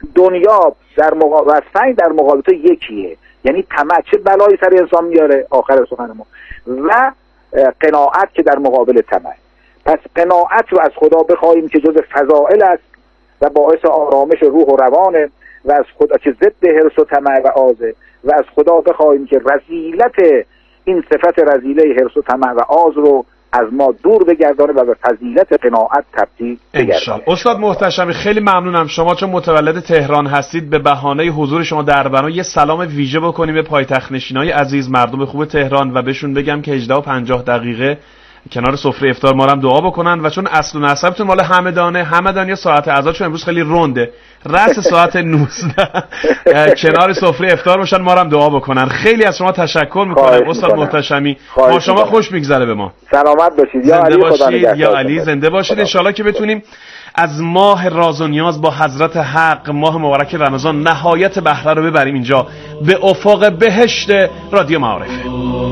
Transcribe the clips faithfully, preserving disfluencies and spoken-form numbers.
دنیا در مقابل و سعی در مقابل تو یکیه. یعنی طمع چه بلایی سر انسان میاره، آخر سخن ما، و قناعت که در مقابل طمع. پس قناعت رو از خدا بخواهیم که جز فضائل است و باعث آرامش روح و روانه و از خدا که ضد حرص و طمع و آزه، و از خدا بخواهیم که رذیلت این صفت رذیله حرص و طمع و آز رو از ما دور بگردانه و به فضیلت قناعت تبدیل بگردانه. استاد محتشمی خیلی ممنونم. شما چون متولد تهران هستید به بهانه حضور شما در برنامه یه سلام ویژه بکنیم به پایتخت نشینای عزیز، مردم خوب تهران، و بهشون بگم که هجده و پنجاه دقیقه کنار سفره افطار ما هم دعا بکنن و چون اصل و نسبتون مال همدانه، همدانی ساعت اذانشون امروز خیلی رونده، رأس ساعت نوزده کنار سفره افطار باشن، ما هم دعا بکنن. خیلی از شما تشکر میکنم استاد محتشمی. ما شما خوش میگذره به ما. سلامت باشید. یا علی، خدا نگهدار. یا علی زنده باشید. ان شاءالله که بتونیم از ماه راز و نیاز با حضرت حق، ماه مبارک رمضان، نهایت بهره رو ببریم اینجا به افق بهشت رادیو معارفه.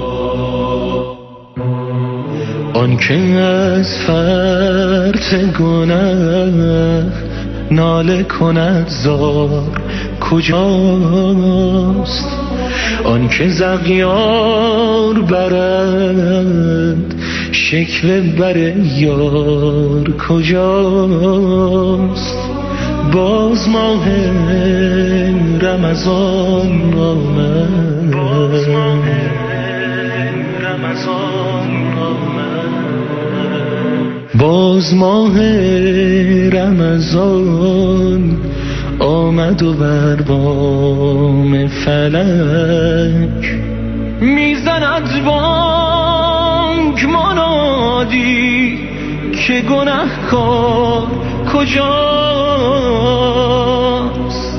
آن که از فرط گناه ناله کند زار کجاست؟ آن که زغیار برد شکوه بر یار کجاست؟ باز ماه رمضان آمد، باز ماه رمضان آمد، باز ماه رمضان آمد و بر بام فلک میزند بانگ منادی که گنهکار کجاست؟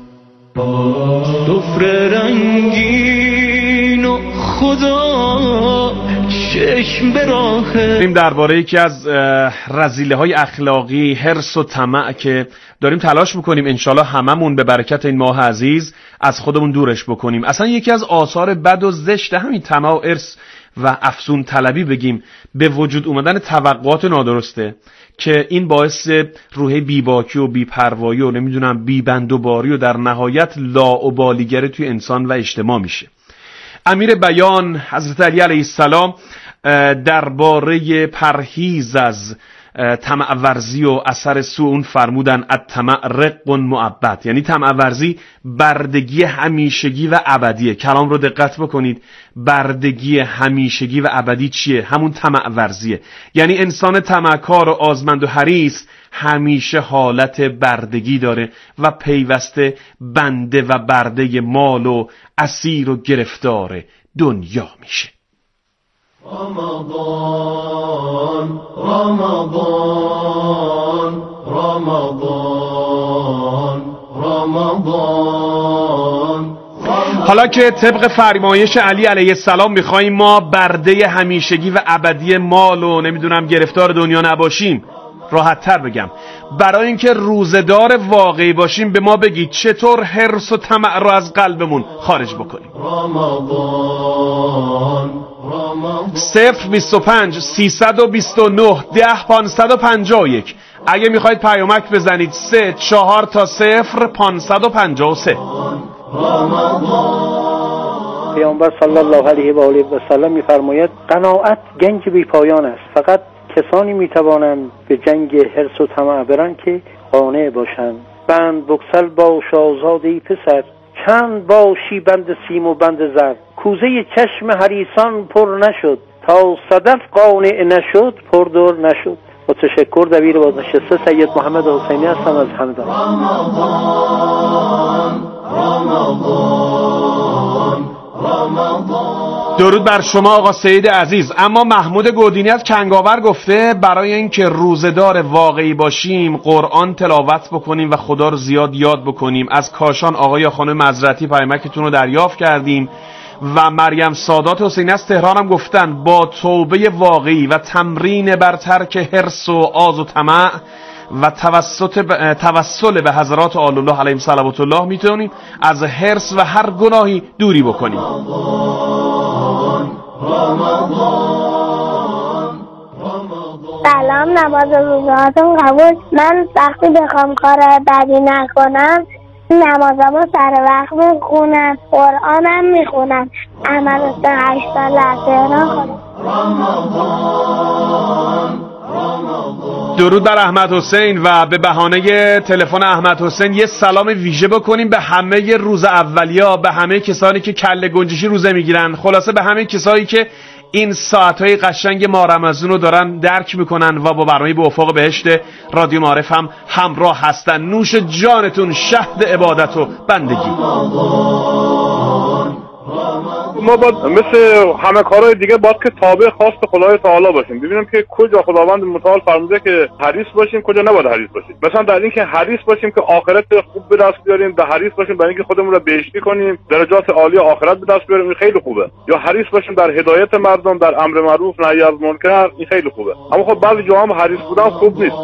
سفره رنگین و خدا چشم به راه. درباره یکی از رذیله‌های اخلاقی حرص و طمع که داریم تلاش میکنیم انشالله هممون به برکت این ماه عزیز از خودمون دورش بکنیم. اصلا یکی از آثار بد و زشت همین طمع و حرص و افزون طلبی بگیم به وجود اومدن توقعات نادرسته که این باعث روح بیباکی و بی‌پروایی و نمیدونم بی‌بندوباری و در نهایت لاابالیگری توی انسان و اجتماع میشه. امیر بیان حضرت علی علیه السلام درباره پرهیز از طمع ورزی و اثر سو اون فرمودن الطمع رق معبد، یعنی طمع ورزی بردگی همیشگی و ابدیه. کلام رو دقت بکنید، بردگی همیشگی و ابدی چیه؟ همون طمع ورزیه. یعنی انسان طمعکار و آزمند و حریص همیشه حالت بردگی داره و پیوسته بنده و برده مال و اسیر و گرفتار دنیا میشه. رمضان رمضان رمضان رمضان. حالا که طبق فرمایش علی علیه السلام میخواییم ما برده همیشگی و ابدی مال و نمیدونم گرفتار دنیا نباشیم، راحت تر بگم برای اینکه روزدار واقعی باشیم به ما بگید چطور حرص و طمع رو از قلبمون خارج بکنیم. رمضان رمضان. صفر بیست و پنج سیصد و بیست و نه ده پانصد و پنجاه و یک. اگه میخواید پیامک بزنید سه چهار تا صفر پانصد و پنجاه و سه. پیامبر صلی الله علیه و آله و سلم میفرماید قناعت گنج بی پایان است، فقط کسانی میتوانند به جنگ حرص و طمع برن که قانع باشند. بند بکسل باش آزادی پسر، چند باشی بند سیم و بند زر. کوزه چشم حریصان پر نشد، تا صدف قانع نشد پردر نشد. با تشکر دبیر بازنشسته سید محمد حسینی هستم از همدان. رمضان رمضان رمضان. درود بر شما آقا سید عزیز. اما محمود گودینی از کنگاور گفته برای اینکه روزدار واقعی باشیم قرآن تلاوت بکنیم و خدا رو زیاد یاد بکنیم. از کاشان آقای یا خانم مزرعتی پیامکتون رو دریافت کردیم. و مریم سادات حسینی از تهران هم گفتن با توبه واقعی و تمرین بر ترک حرص و آز و طمع و توسط ب... توسل به حضرات آل الله علیهم صلوات الله میتونیم از حرص و هر گناهی دوری بکنیم. سلام، نماز روزهاتون قبول. من وقتی بخوام کار بدی نکنم نمازامو سر وقت میخونم، قرآنم میخونم. احمد حسین هشت ساله از تهران. درود بر احمد حسین و به بهانه تلفن احمد حسین یه سلام ویژه بکنیم به همه روز اولیا، به همه کسانی که کله گنجشی روزه میگیرن، خلاصه به همه کسایی که این ساعتهای قشنگ ماه رمضان رو دارن درک میکنن و با برنامه به افق بهشت رادیو معارف هم همراه هستن. نوش جانتون، شهد عبادت و بندگی. ما باید مثل همه کارهای دیگه باید که تابع خواست خدای تعالی باشیم، ببینیم که کجا خداوند متعال فرموده که حریص باشیم، کجا نباید حریص باشیم. مثلا در این که حریص باشیم که آخرت خوب به دست بیاریم، در حریص باشیم برای اینکه خودمون رو بهشتی کنیم، درجات عالی آخرت به دست بیاریم، این خیلی خوبه. یا حریص باشیم در هدایت مردم، در امر معروف نهی از منکر، این خیلی خوبه. اما خب بعضی جاها هم حریص بودن خوب نیست.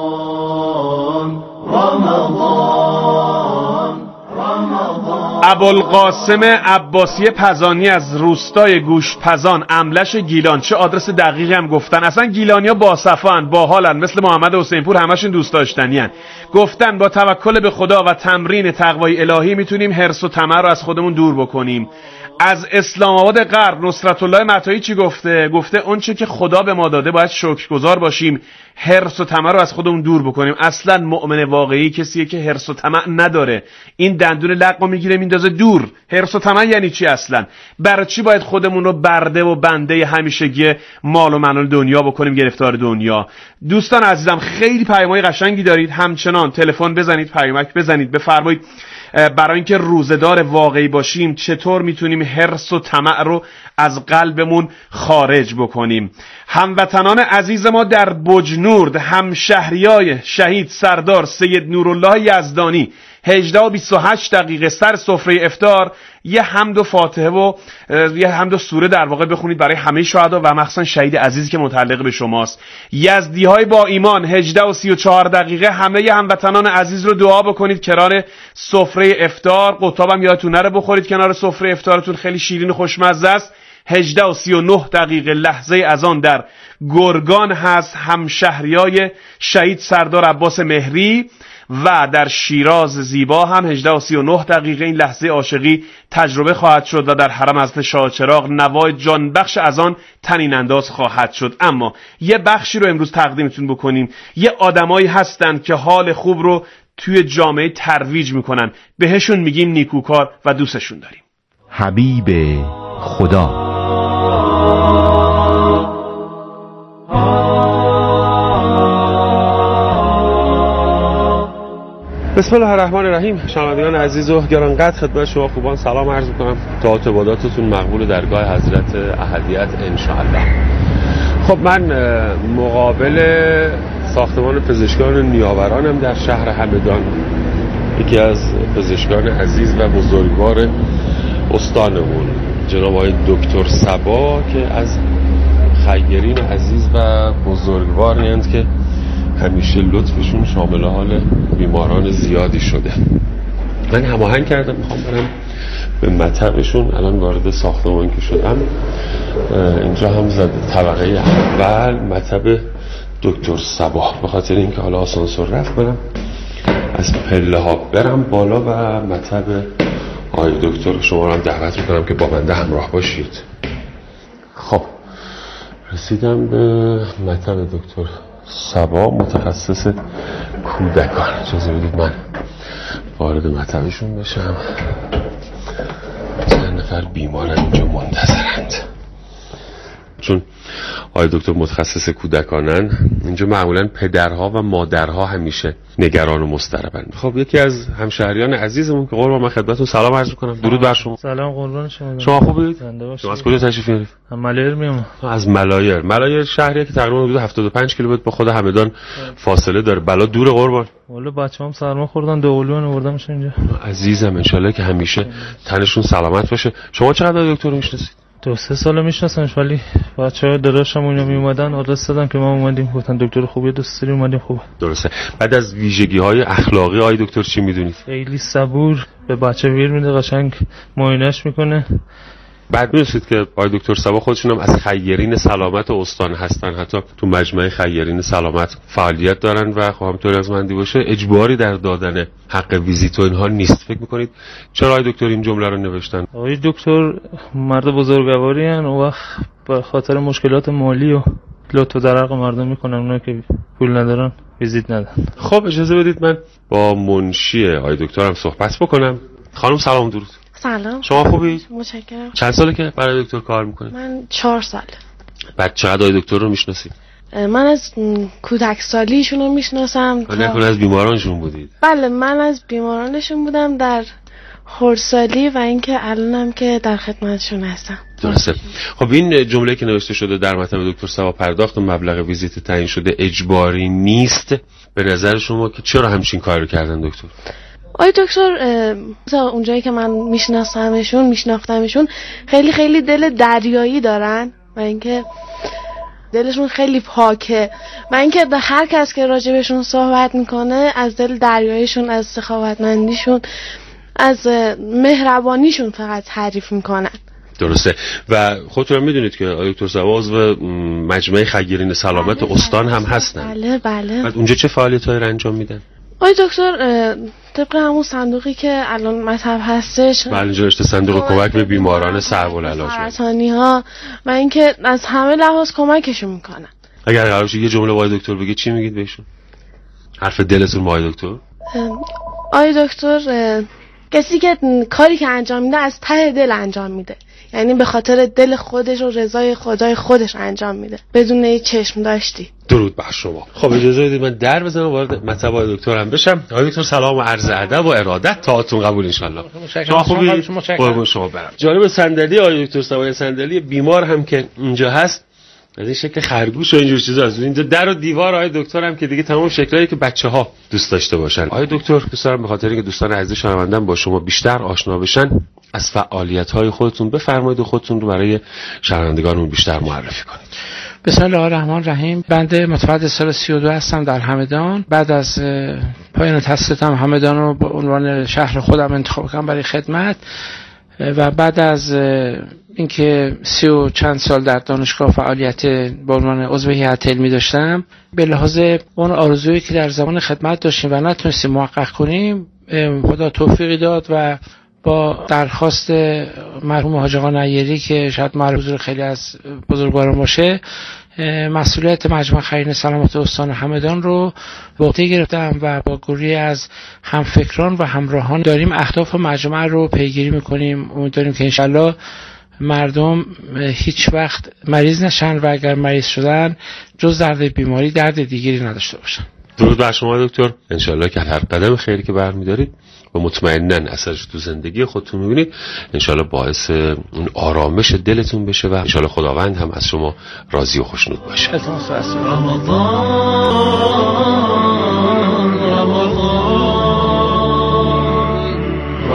ابوالقاسم عباسی پزانی از روستای گوشت پزان، املش گیلان، چه آدرس دقیقی هم گفتن. اصلا گیلانیا باصفان، باحالن، مثل محمد حسین پور همشون دوست داشتنیان. گفتن با توکل به خدا و تمرین تقوای الهی میتونیم حرص و طمع رو از خودمون دور بکنیم. از اسلام آباد غرب نصرت الله متایی چی گفته؟ گفته اون چه که خدا به ما داده باید شکرگزار باشیم، حرص و طمع رو از خودمون دور بکنیم. اصلا مؤمن واقعی کسیه که حرص و طمع نداره، این دندون لقمو میگیره میندازه دور. حرص و طمع یعنی چی اصلا؟ برای چی باید خودمون رو برده و بنده همیشگی مال و منال دنیا بکنیم، گرفتار دنیا؟ دوستان عزیزم خیلی پیامای قشنگی دارید، همچنان تلفن بزنید، پیامک بزنید، بفرمایید برای اینکه روزدار واقعی باشیم چطور میتونیم حرص و طمع رو از قلبمون خارج بکنیم. هموطنان عزیز ما در بجنورد، همشهریای شهید سردار سید نورالله یزدانی، هجده و بیست و هشت دقیقه سر سفره افطار یه حمد و فاتحه و یه حمد و سوره در واقع بخونید برای همه شهدا و مخصوصا شهید عزیزی که متعلق به شماست. یزدی های با ایمان، هجده و سی و چهار دقیقه همه هموطنان عزیز رو دعا بکنید کنار سفره افطار. قطابم یادتون نره بخورید کنار سفره افطارتون، خیلی شیرین و خوشمزه است. هجده و سی و نه دقیقه لحظه اذان در گرگان هست، همشهریای شهید سردار عباس مهری. و در شیراز زیبا هم هجده و سی و نه دقیقه این لحظه عاشقی تجربه خواهد شد و در حرم حضرت شاه چراغ نوای جان بخش از آن طنین انداز خواهد شد. اما یه بخشی رو امروز تقدیمتون بکنیم. یه آدمایی هستن که حال خوب رو توی جامعه ترویج میکنن، بهشون میگیم نیکوکار و دوستشون داریم. حبیب خدا. بسم الله الرحمن الرحیم. شنوندگان عزیز و گرانقدر خدمت شما خوبان سلام عرض می‌کنم. دعات و عباداتتون مقبول درگاه حضرت احدیت ان شاء الله. خب من مقابل ساختمان پزشکان نیاورانم در شهر همدان، یکی از پزشکان عزیز و بزرگوار استانمون جناب آقای دکتر صبا که از خیرین عزیز و بزرگواری هستند که همیشه لطفشون شامل حال بیماران زیادی شده. من هماهنگ کردم میخوام برم به مطبشون. الان وارد ساختمان که شدم اینجا هم زده طبقه اول مطب دکتر صبا، به خاطر اینکه حالا آسانسور رفت برم از پله ها برم بالا و مطب آقای دکتر. شما رو هم دعوت میکنم که با بنده همراه باشید. خب رسیدم به مطب دکتر صبا، متخصص کودکان. اجازه بدید من وارد مطبشون بشم. چند نفر بیمارن اینجا منتظرند، چون آقای دکتر متخصص کودکانن. اینجا معمولا پدرها و مادرها همیشه نگران و مضطربن. خب یکی از همشهریان عزیزمون که قربان من خدمتتون سلام عرض می‌کنم. درود بر شما. سلام قربان شما. شما خوبید؟ شما از کجا تشریف میارید؟ از ملایر میام. از ملایر. ملایر شهریه که تقریبا حدود هفتاد و پنج کیلومتر با خود همدان فاصله داره. بلا دور قربان. والا بچه‌ام سرما خوردن، دوقلوان آوردمش اینجا. عزیزم ان شاءالله که همیشه تنشون سلامت باشه. شما چقدر دکتر رو میشناسید؟ دو سه سال میشناسمش، ولی بچه‌ها داداشم اونجا می اومدن آدرس دادن که ما اومدیم، گفتن دکتر خوبیه دوست داریم اومدیم. خوبه. درسته. بعد از ویژگی‌های اخلاقی آقای دکتر چی میدونید؟ خیلی صبور، به بچه ویر میده، قشنگ معاینش میکنه، بعد می‌دونید که آقای دکتر صبا خودشون هم از خیرین سلامت استان هستن، حتی تو مجمع خیرین سلامت فعالیت دارن و خب همونطور از من باشه اجباری در دادن حق ویزیت و اینها نیست. فکر می‌کنید چرا آقای دکتر این جمله رو نوشتن؟ آقای دکتر مرد بزرگواری ان و وقت به خاطر مشکلات مالی و لطف و درق مردم میکنن، اونایی که پول ندارن ویزیت ندن. خب اجازه بدید من با منشی آقای دکتر هم صحبت بکنم. خانم سلام درود. سلام. شما خوبید؟ متشکرم. چند ساله که برای دکتر کار میکنید؟ من چهار ساله. بعد چقدر آقای دکتر رو میشناسید؟ من از کودکسالیشون رو میشناسم. تا... نکنه از بیمارانشون بودید؟ بله من از بیمارانشون بودم در خردسالی و اینکه الانم که در خدمتشون هستم. درسته. خب این جمله که نوشته شده در مطلب دکتر صبا پرداخت و مبلغ ویزیت تعیین شده اجباری نیست، به نظر شما که چرا همچین کارو کردن دکتر؟ آی دکتر اونجایی که من میشناسمشون میشناختمشون خیلی خیلی دل دریایی دارن و اینکه دلشون خیلی پاکه و اینکه به هر کس که راجبشون صحبت میکنه از دل دریاییشون، از سخاوتمندیشون، از مهربانیشون فقط تعریف میکنن. درسته. و خودتون هم میدونید که آقای دکتر صبا عضو مجمع خیرین سلامت بله استان هم هستن. بله بله. بعد اونجا چه فعالیتایی رو انجام میدن؟ آقای دکتر طبق همون صندوقی که الان مطرح هستش، بله اینجا نوشته صندوق کمک به بیماران صعب العلاج سرطانی ها و اینکه از همه لحاظ کمکشون میکنن. اگر قرار باشه یه جمله با آقای دکتر بگید چی میگید بهشون؟ حرف دلتون با آقای دکتر؟ آقای دکتر کسی که کاری که انجام میده از ته دل انجام میده، یعنی به خاطر دل خودش و رضای خدای خودش انجام میده بدون هیچ چشم داشتی. درود بر شما. خب اجازه بدید من در بزنم وارد مطلب آقای دکتر هم بشم. آقای دکتر سلام و عرض ادب و ارادت تاعتون قبول ان شاء الله. شما خوبی؟ قربون شما برم. جالب صندلی آقای دکتر صبا صندلی بیمار هم که اینجا هست از این شکل خرگوش و اینجور چیزا هست. اینجا در و دیوار آقای دکتر هم که دیگه تمام شکلایی که بچه‌ها دوست داشته باشن. آقای دکتر دوست دارم به خاطر اینکه دوستان عزیز شنوندم با شما بیشتر آشنا بشن از فعالیت‌های خودتون بفرمایید و خودتون رو برای شنوندگانمون بیشتر معرفی کنید. بسم الله الرحمن الرحیم. بنده متولد سال سی و دو هستم در همدان. بعد از پایان تحصیلاتم همدان رو به عنوان شهر خودم انتخاب کردم برای خدمت و بعد از اینکه سی و چند سال در دانشگاه فعالیت به عنوان عضو هیئت علمی داشتم، به لحاظ اون آرزویی که در زمان خدمت داشتیم و نتونستیم محقق کنیم خدا توفیقی داد و با درخواست مرحوم حاج آقا نیری که شاید معروف حضور خیلی از بزرگواران باشه، مسئولیت مجمع خیرین سلامت استان همدان رو به عهده گرفتم و با گروهی از همفکران و همراهان داریم اهداف مجمع رو پیگیری میکنیم. امیدواریم که انشالله مردم هیچ وقت مریض نشن و اگر مریض شدن جز درد بیماری درد دیگری نداشته باشن. درود بر شما دکتر. انشالله که هر قدم خیری که برمی‌دارید و مطمئناً اثرش تو زندگی خودتون می‌بینید انشالله باعث اون آرامش دلتون بشه و انشالله خداوند هم از شما راضی و خوشنود باشه. رمضان رمضان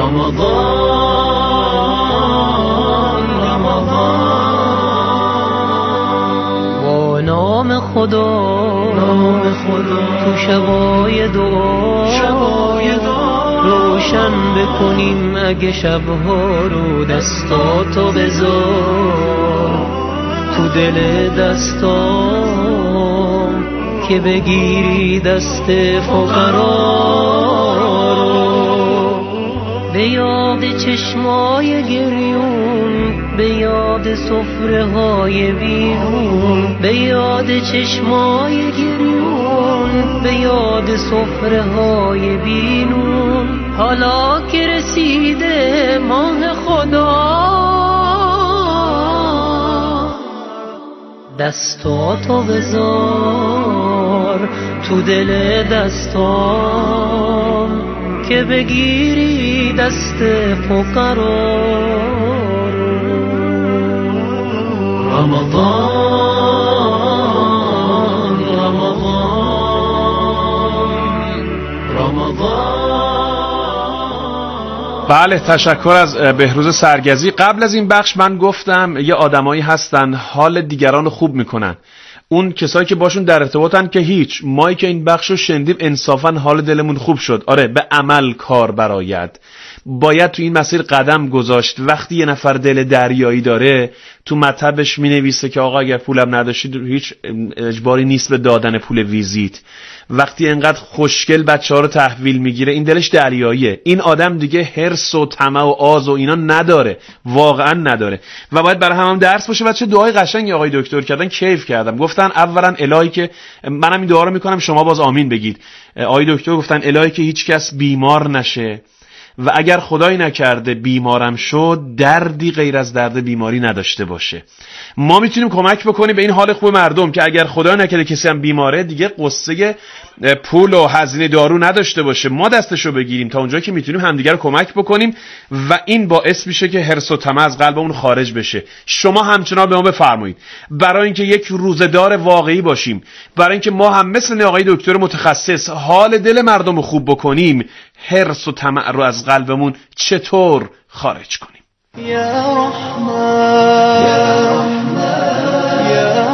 رمضان رمضان با نام خدا نام خدا تو شبای دعا شبای دعا روشن بکنیم اگه شبها رو دستاتو بذار تو دل دستام که بگیری دست فقرا رو به یاد چشمای گریون به یاد سفره های بیرون به یاد چشمای گریون به یاد سفره های بیرون حالا که رسیده ماه خدا دستاتو بذار تو دل دستام که بگیری دست فقرا رمضان رمضان رمضان. بله تشکر از بهروز سرگزی. قبل از این بخش من گفتم یه آدمایی هستن حال دیگران خوب میکنن، اون کسایی که باشون در ارتباطن که هیچ، مایی که این بخشو شنیدیم انصافا حال دلمون خوب شد. آره به عمل کار براید. باید تو این مسیر قدم گذاشت. وقتی یه نفر دل دریایی داره تو مطبش مینویسه که آقا اگر پولم نداشتید هیچ اجباری نیست به دادن پول ویزیت. وقتی انقدر خوشگل بچه‌ها رو تحویل میگیره این دلش دریاییه. این آدم دیگه حرص و طمع و آز و اینا نداره، واقعا نداره. و باید برای همم درس باشه. و چه دعای قشنگی آقای دکتر کردن، کیف کردم. گفتن اولا الهی که منم این دعا رو میکنم شما باز آمین بگید. آقای دکتر گفتن الهی که هیچ کس بیمار نشه و اگر خدای نکرده بیمارم شد دردی غیر از درد بیماری نداشته باشه. ما میتونیم کمک بکنیم به این حال خوب مردم که اگر خدای نکرده کسی هم بیماره دیگه قصه پول و هزینه دارو نداشته باشه. ما دستشو بگیریم تا اونجایی که میتونیم همدیگر رو کمک بکنیم و این باعث میشه که حرص و طمع از قلبمون خارج بشه. شما همچنان به ما بفرمایید برای اینکه یک روزه‌دار واقعی باشیم، برای اینکه ما هم مثل آقای دکتر متخصص حال دل مردم رو خوب بکنیم، حرص و طمع رو از قلبمون چطور خارج کنیم. یا رحمان یا رحمان یا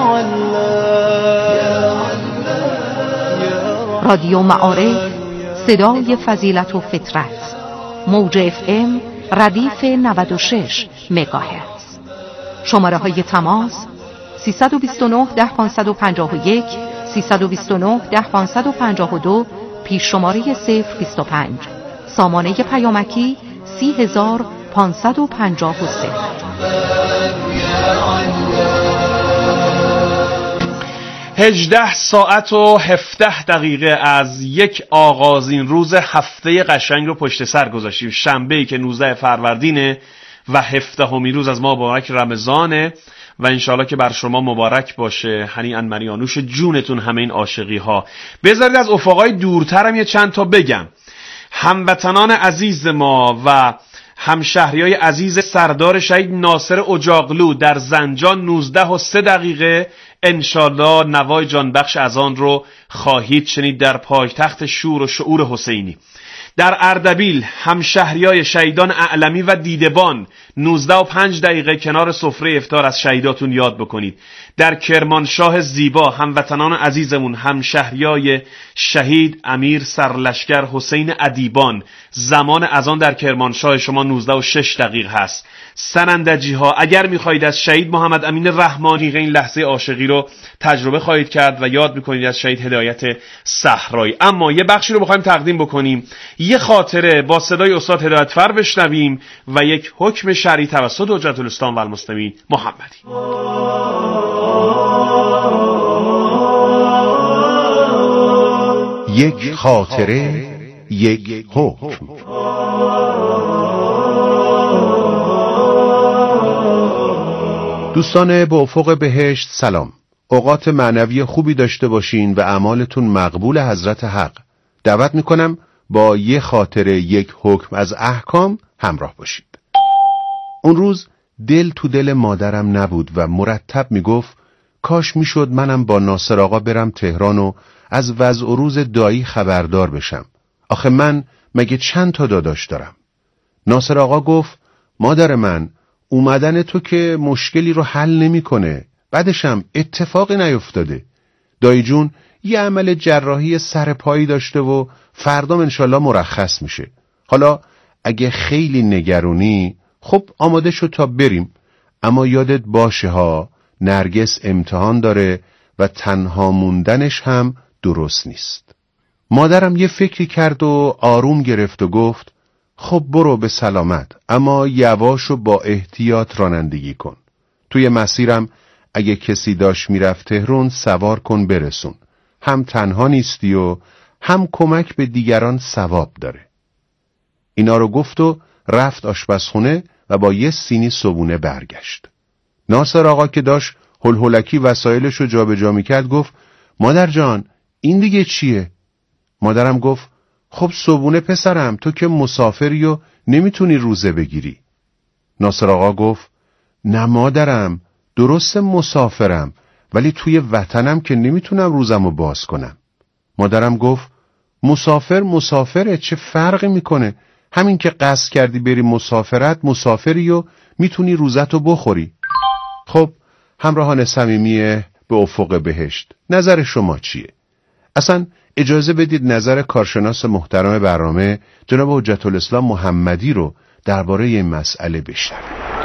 الله. رادیو معارف، صدای فضیلت و فطرت، موج اف ام ردیف نود و شش مگاهرتز. شماره های تماس سیصد و بیست و نه ده پانصد و پنجاه و یک، سیصد و بیست و نه ده پانصد و پنجاه و دو، پیش شماره صفر بیست و پنج. سامانه پیامکی سی هزار پانصد و پنجاه و سه. هجده ساعت و هفده دقیقه از یک آغازین روز هفته قشنگ رو پشت سر گذاشتیم. شنبه‌ای که نوزده فروردینه و هفدهمین روز از ماه مبارک رمضانه و انشالله که بر شما مبارک باشه. هنیئا مریا، نوش جونتون همه این عاشقی ها. بذارید از افقای دورترم یه چند تا بگم. هموطنان عزیز ما و همشهریای عزیز سردار شهید ناصر اجاقلو در زنجان نوزده و سه دقیقه انشالله نوای جانبخش از آن رو خواهید شنید در پایتخت شور و شعور حسینی. در اردبیل همشهریای شهیدان اعلمی و دیدبان نوزده و پنج دقیقه کنار سفره افطار از شهیداتون یاد بکنید. در کرمانشاه زیبا هموطنان عزیزمون همشهریای شهید امیر سرلشکر حسین ادیبان زمان اذان در کرمانشاه شما نوزده و شش دقیقه هست. سنندجی ها اگر میخواهید از شهید محمد امین رحمانی این لحظه عاشقی رو تجربه خواهید کرد و یاد میکنید از شهید هدایت صحرایی. اما یه بخشی رو بخوایم تقدیم بکنیم، یه خاطره با صدای استاد هدایتفر بشنویم و یک حکم شرعی توسط حجت الاسلام و المسلمین محمدی. یک خاطره، یک حکم. دوستان با افق بهشت سلام. اوقات معنوی خوبی داشته باشین و اعمالتون مقبول حضرت حق. دعوت میکنم با یه خاطره، یک حکم از احکام همراه باشید. اون روز دل تو دل مادرم نبود و مرتب میگفت کاش میشد منم با ناصر آقا برم تهران و از وضع و روز دایی خبردار بشم. آخه من مگه چند تا داداش دارم؟ ناصر آقا گفت مادر من، اومدن تو که مشکلی رو حل نمیکنه، بعدشم اتفاقی نیفتاده. دایی جون یه عمل جراحی سر پایی داشته و فردا انشالله مرخص میشه. حالا اگه خیلی نگرونی خب آماده شو تا بریم، اما یادت باشه ها نرگس امتحان داره و تنها موندنش هم درست نیست. مادرم یه فکری کرد و آروم گرفت و گفت خب برو به سلامت، اما یواش و با احتیاط رانندگی کن. توی مسیرم اگه کسی داشت میرفت تهران سوار کن برسون، هم تنها نیستی و هم کمک به دیگران ثواب داره. اینا رو گفت و رفت آشپزخونه و با یه سینی صبونه برگشت. ناصر آقا که داشت هلهلکی وسایلش رو جابجا میکرد گفت مادر جان این دیگه چیه؟ مادرم گفت خب صبونه پسرم، تو که مسافری و نمیتونی روزه بگیری. ناصر آقا گفت نه مادرم، درست مسافرم ولی توی وطنم که نمیتونم روزمو باز کنم. مادرم گفت مسافر مسافره، چه فرقی میکنه؟ همین که قصد کردی بری مسافرت مسافری و میتونی روزتو بخوری. خب همراهان صمیمی به افق بهشت، نظر شما چیه؟ اصلا اجازه بدید نظر کارشناس محترم برنامه جناب حجت الاسلام محمدی رو درباره این مسئله بشنویم.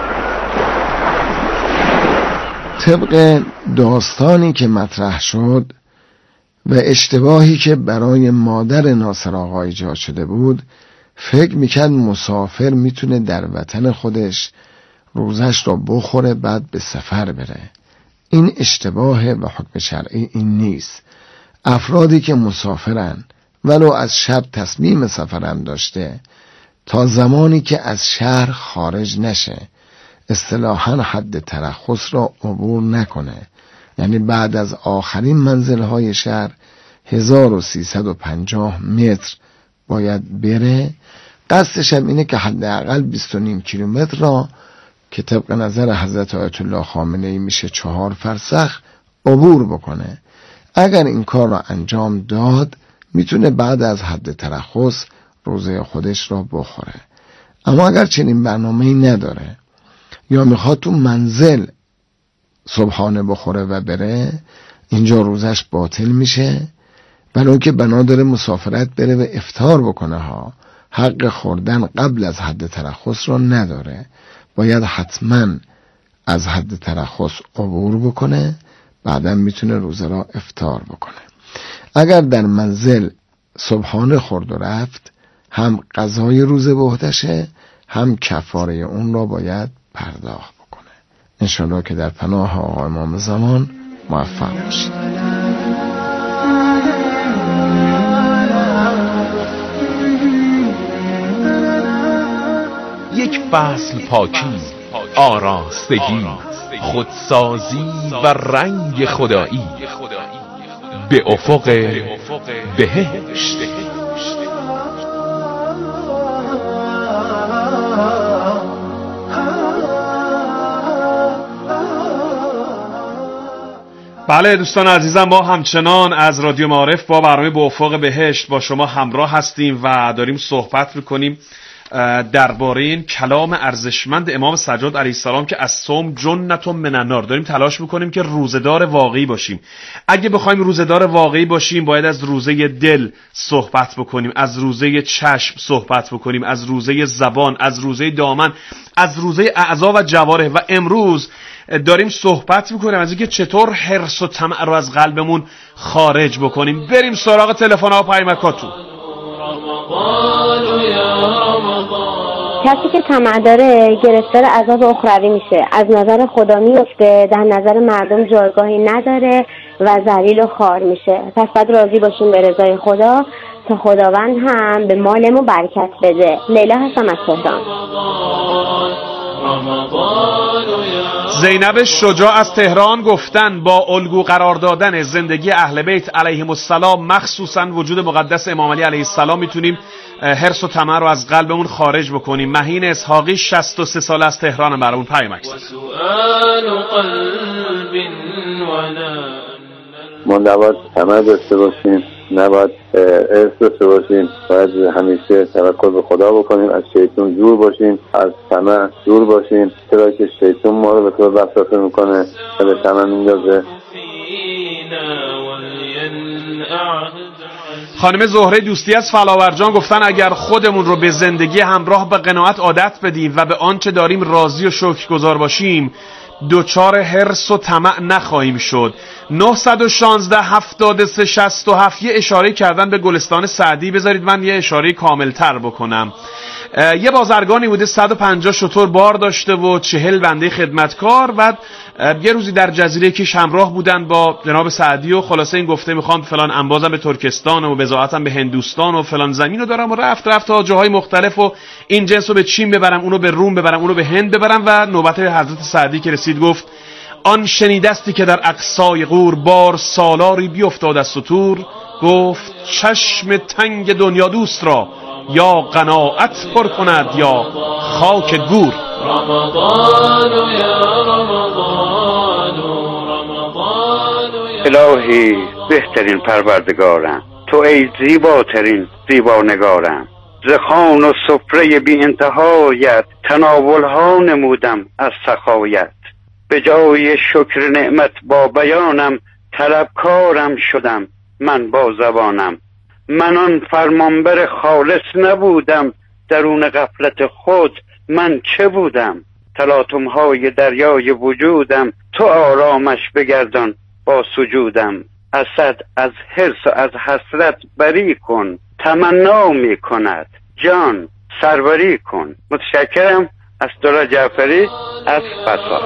طبق داستانی که مطرح شد و اشتباهی که برای مادر ناصر آقا ایجاد شده بود، فکر میکرد مسافر میتونه در وطن خودش روزش رو بخوره بعد به سفر بره. این اشتباهه و حکم شرعی این نیست. افرادی که مسافرن ولو از شب تصمیم سفرم داشته، تا زمانی که از شهر خارج نشه اصطلاحاً حد ترخص را عبور نکنه، یعنی بعد از آخرین منزل‌های شهر هزار و سیصد و پنجاه متر باید بره. قصدش هم اینه که حداقل بیست و نیم کیلومتر را که طبق نظر حضرت آیت الله خامنه‌ای میشه چهار فرسخ عبور بکنه. اگر این کار را انجام داد میتونه بعد از حد ترخص روزه خودش را بخوره. اما اگر چنین برنامه‌ای نداره یا میخواد تو منزل صبحانه بخوره و بره، اینجا روزش باطل میشه. برای که بنا داره مسافرت بره و افطار بکنه ها، حق خوردن قبل از حد ترخص را نداره، باید حتما از حد ترخص عبور بکنه، بعدا میتونه روزه را افطار بکنه. اگر در منزل صبحانه خورد و رفت، هم قضای روزه به عهدشه، هم کفاره اون را باید پرداخت بکنه. انشالله که در پناه آقا امام زمان موفق باشید. یک فصل پاکی، آراستگی، خودسازی و رنگ خدایی به افق بهشت. بله دوستان عزیزم، ما همچنان از رادیو معارف با برنامه به افق بهشت با شما همراه هستیم و داریم صحبت میکنیم درباره این کلام ارزشمند امام سجاد علیه السلام که از صوم جنت من النار. داریم تلاش میکنیم که روزه‌دار واقعی باشیم. اگه بخوایم روزه‌دار واقعی باشیم باید از روزه دل صحبت بکنیم، از روزه چشم صحبت بکنیم، از روزه زبان، از روزه دامن، از روزه اعضا و جوارح. و امروز داریم صحبت میکنیم از اینکه چطور حرص و طمع رو از قلبمون خارج بکنیم. بریم سراغ تلفن‌ها و پیامکاتون. کسی که طمع داره گرفتار عذاب اخروی میشه، از نظر خدا میفته، در نظر مردم جایگاهی نداره و ذلیل و خوار میشه. پس باید راضی باشیم به رضای خدا تا خداوند هم به مالمون برکت بده. لیلا هستم از تهران. زینب شجاع از تهران گفتن با الگو قرار دادن زندگی اهل بیت علیهم السلام، مخصوصا وجود مقدس امام علی علیه السلام، میتونیم حرص و طمع رو از قلبمون خارج بکنیم. مهین اسحاقی شصت و سه ساله از تهران برامون پیام عکس. ما نباید طمع داشته باشیم، نباید حرص داشته باشیم، باید همیشه توکل به خدا بکنیم، از شیطان دور باشیم، از طمع دور باشیم، چرا که شیطان ما رو به طور وسوسه میکنه و به طمع میندازه. خانم زهره دوستی از فلاورجان گفتن اگر خودمون رو به زندگی همراه به قناعت عادت بدیم و به آنچه داریم راضی و شکرگزار باشیم، دوچار حرص و طمع نخواهیم شد. نه یک شش هفتاد و سه شصت و هفت یه اشاره کردن به گلستان سعدی. بذارید من یه اشاره کامل تر بکنم. یه بازرگانی بوده صد و پنجاه شتر بار داشته و چهل بنده خدمتکار و یه روزی در جزیره کیش همراه بودن با جناب سعدی و خلاصه این گفته میخوام فلان انبازم به ترکستان و بضاعتم به هندوستان و فلان زمینو دارم و رفت رفت تا جاهای مختلف و این جنسو به چین ببرم، اونو به روم ببرم، اونو به هند ببرم. و نوبت حضرت سعدی که رسید گفت آن شنیدستی که در اقصای غور بار سالاری بیفتاد از سطور، گفت چشم تنگ دنیا دوست را یا قناعت پر کند یا خاک گور. رمضان یا رمضان رمضان. الهی بهترین پروردگارم، تو ای زیباترین زیبانگارم. ز خوان و سفره بی انتهایت تناول ها نمودم از سخایت. به جای شکر نعمت با بیانم طلبکارم شدم. من با زبانم. من آن فرمانبر خالص نبودم، درون غفلت خود من چه بودم؟ تلاطم های دریای وجودم، تو آرامش بگردان با سجودم. اسد از حرص و از حسرت بری کن، تمنا می کند جان سروری کن. متشکرم. از دولا جعفری از فسا.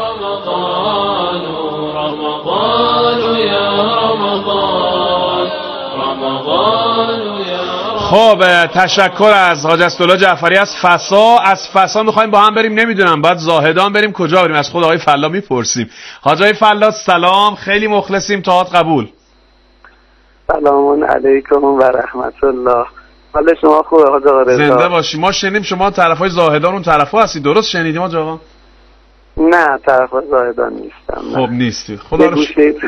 خب تشکر از حاج اسدالله جعفری از فسا. از فسا میخوایم با هم بریم، نمیدونم باید زاهدان بریم کجا بریم، از خود آقای فلا میپرسیم. حاج آقای فلا سلام، خیلی مخلصیم، تاعت قبول. سلام علیکم و رحمت الله. حال شما خوبه حاج آقا رضا؟ زنده باشی. ما شنیدیم شما طرفای زاهدان اون طرفا هستی، درست شنیدیم حاج آقا؟ نه طرفای زاهدان نیستم. خب نیستی، خدا رو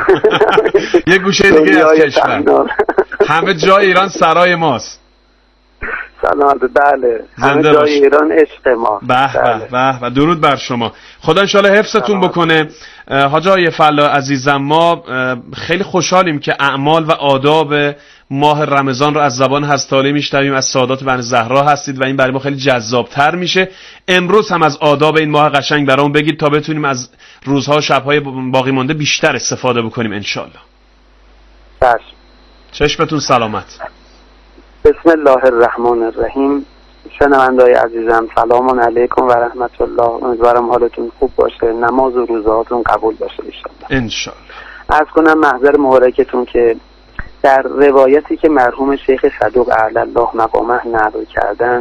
یه گوشه دیگه از کشور. همه جای ایران سرای ماست. سلام. بله همه جای باش. ایران عشق ما. به به به و درود بر شما. خدا انشالله حفظتون بکنه. حاج آقای فلا عزیزم، ما خیلی خوشحالیم که اعمال و آداب ماه رمضان رو از زبان هستاله میشنویم، از سادات بنی زهرا هستید و این برای ما خیلی جذابتر میشه. امروز هم از آداب این ماه قشنگ برامون بگید تا بتونیم از روزها و شبهای باقی مانده بیشتر استفاده بکنیم انشالله. باش. چشمتون سلامت. بسم الله الرحمن الرحیم. شنونده‌های عزیزم سلام علیکم و رحمت الله. امیدوارم حالتون خوب باشه، نماز و روزهاتون قبول باشه انشالله. انشالله. عرض کنم محضر مبارکتون که در روایتی که مرحوم شیخ صدوق اعلی الله مقامه نقل کردن،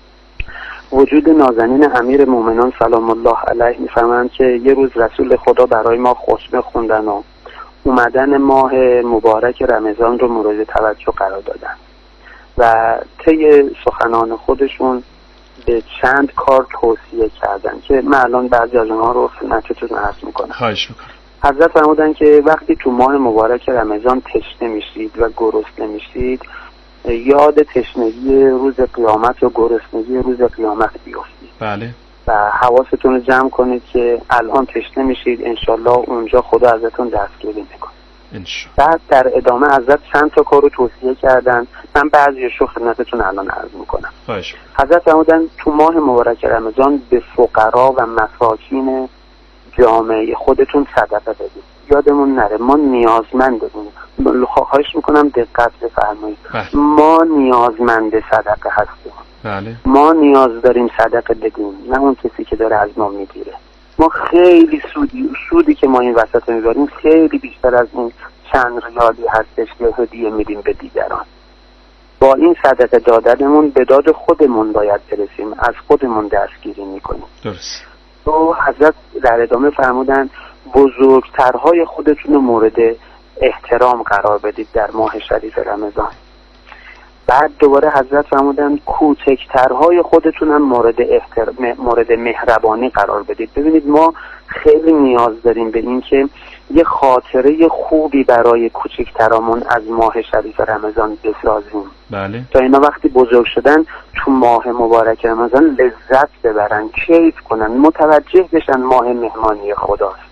وجود نازنین امیر مومنان سلام الله علیه میفرمایند که یه روز رسول خدا برای ما خطبه خوندن و اومدن ماه مبارک رمضان رو مورد توجه قرار دادن و طی سخنان خودشون به چند کار توصیه کردن که من الان بعضی از اونها رو خدمتتون عرض میکنم. خواهش میکنم. حضرت فرمودن که وقتی تو ماه مبارک رمضان تشنه میشید و گرسنه میشید، یاد تشنگی روز قیامت و گرسنگی روز قیامت بیافتید. بله. و حواستون رو جمع کنید که الان تشنه میشید، انشالله اونجا خدا ازتون دستگیری میکنه. انشالله. بعد در ادامه حضرت چند تا کار رو توصیه کردن، من بعضیش رو خدمتتون الان عرض میکنم. خواهش. حضرت فرمودن تو ماه مبارک رمضان به فقرا و مساکین جامعه خودتون صدقه بدید. یادمون نره ما نیازمندیم. خواهش میکنم دقت بفرمایید. ما نیازمند صدقه هستیم. بله. ما نیاز داریم صدقه بدیم، نه اون کسی که داره از ما میگیره. ما خیلی سودی سودی که ما این وسط میبریم خیلی بیشتر از این چند ریالی هستش که هدیه میدیم به دیگران. با این صدقه دادنمون به داد خودمون باید برسیم، از خودمون دستگیری میکنیم. درست. تو حضرت در ادامه فرمودن بزرگترهای خودتون رو مورد احترام قرار بدید در ماه شریف رمضان. بعد دوباره حضرت فرمودن کوچکترهای خودتون هم مورد احترام مورد مهربانی قرار بدید. ببینید ما خیلی نیاز داریم به این که یه خاطره خوبی برای کوچکترامون از ماه شریف رمضان بسازیم. بله. تا اینا وقتی بزرگ شدن تو ماه مبارک رمضان لذت ببرن، کیف کنن، متوجه بشن ماه مهمانی خداست.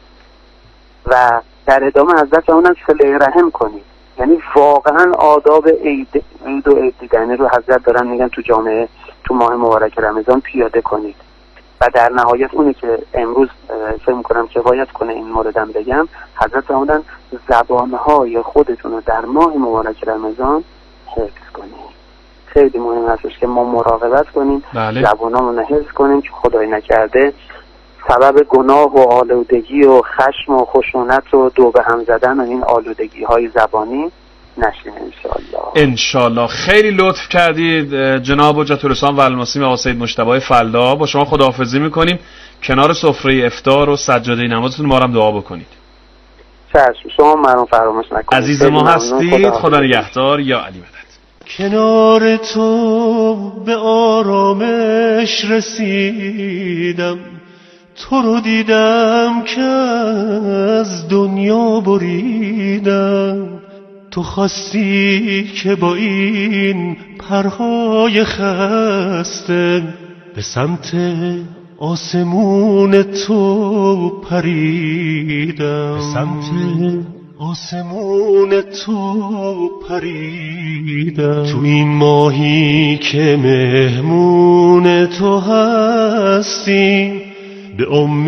و در ادامه حضرت فرمودن صله رحم کنید. یعنی واقعا آداب عید عید و عید دیدنی رو حضرت دارن میگن تو جامعه تو ماه مبارک رمضان پیاده کنید. و در نهایت اونی که امروز فکر می‌کنم که باید کنه این موردم بگم، حضرت فرمودن زبانهای خودتون رو در ماه مبارک رمضان حفظ کنید. خیلی مهم هستش که ما مراقبت کنیم، بله. زبانامون رو حفظ کنیم که خدای نکرده سبب گناه و آلودگی و خشم و خشونت و دو به هم زدن و این آلودگی های زبانی نشین انشالله. انشالله. خیلی لطف کردید جناب حجت الاسلام و المسلمین آقا سید مجتبی فلا. با شما خداحافظی میکنیم، کنار سفره افطار و سجاده نمازتون ما هم دعا بکنید. چشم، شما منو فراموش نکنید. عزیز ما هستید. خدا نگهدار. یا علی مدد. کنار تو به آرامش رسیدم، تو رو دیدم که از دنیا بریدم. تو خواستی که با این پرهای خسته به سمت آسمون تو پریدم، به سمت آسمون تو پریدم، تو این ماهی که مهمون تو هستیم، به امید